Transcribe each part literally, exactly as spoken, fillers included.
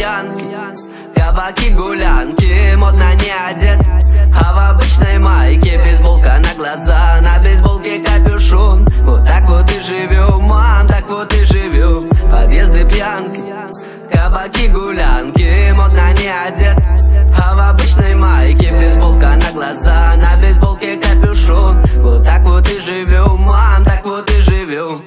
пьянки, кабаки, гулянки. Модно не одет, а в обычной майке. Бейсболка на глаза, на бейсболке капюшон. Вот так вот и живем, мам, так вот и живем. Подъезды, пьянки, кабаки, гулянки. Модно не одет, а в обычной майке. Бейсболка на глаза, на бейсболке капюшон. Вот так вот и живем, мам, так вот и живем.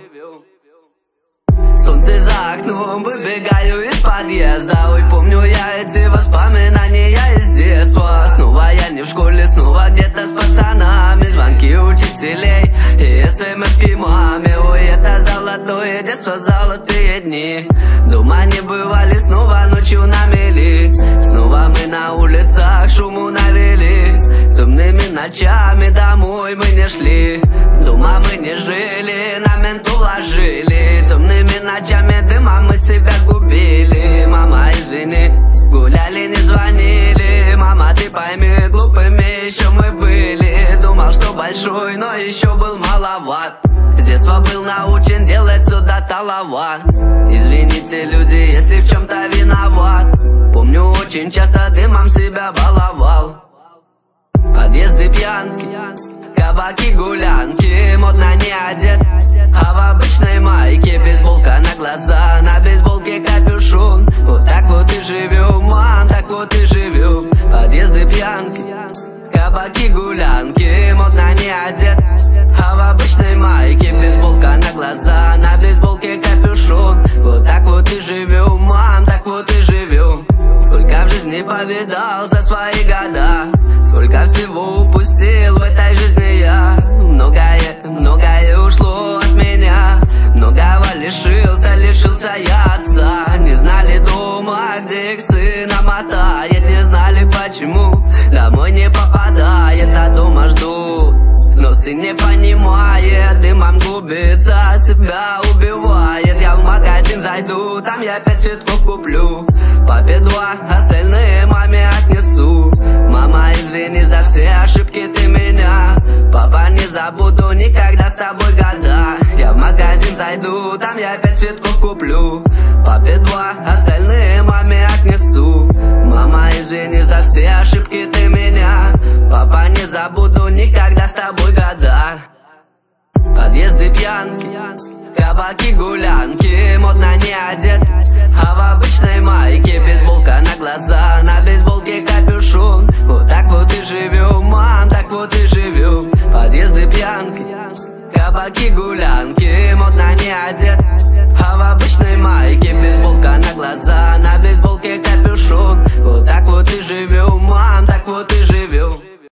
Солнце за окном, выбегаю из подъезда. Ой, помню я эти воспоминания из детства. Снова я не в школе, снова где-то с пацанами. Звонки учителей и смс-ки маме. Ой, это золотое детство, золотые дни. Дома не бывали, снова ночью на мели. Снова мы на улицах шуму навели. Темными ночами домой мы не шли. Дома мы не жили, на менту ложили. Темными ночами дыма мы себя губили. Мама, извини, гуляли, не звонили. Мама, ты пойми, глупыми еще мы были. Думал, что большой, но еще был маловат. С детства был научен делать сюда талавар. Извините, люди, если в чем-то виноват. Помню, очень часто дымом себя баловал. Подъезды, пьянки, кабаки, гулянки. Модно не одет, а в обычной майке. Бейсболка на глаза, на бейсболке капюшон. Вот так вот и живем, мам, так вот и живем. Подъезды, пьянки, кабаки, гулянки. Модно не одет, а в обычной майке. Бейсболка на глаза, на бейсболке капюшон. Вот так вот и живем, мам, так вот и живем. Сколько в жизни повидал за свои года, сколько всего упустил в этой жизни я. Многое, многое ушло от меня. Многого лишился, лишился я отца. Не знали дома, где их сына мотает. Не знали почему домой не попадает. А дома ждут, но сын не понимает. Дымом губится, себя убивает. Я в магазин зайду, там я пять цветков куплю. Папе два, остальные маме отнесу. Мама, извини за все ошибки ты меня. Папа, не забуду никогда с тобой года. Я в магазин зайду, там я пять цветков куплю. Папе два, остальные маме отнесу. Мама, извини за все ошибки ты меня. Папа, не забуду никогда с тобой года. Подъезды, пьянки, кабаки, гулянки. Модно не одет, а в обычной майке. Бейсболка на глаза, на бейсболке капюшон. Вот так вот и живем, мам, так вот и живем. Подъезды, пьянки, кабаки, гулянки. Модно не одет, а в обычной майке. Бейсболка на глаза, на бейсболке капюшон. Вот так вот и живем, мам.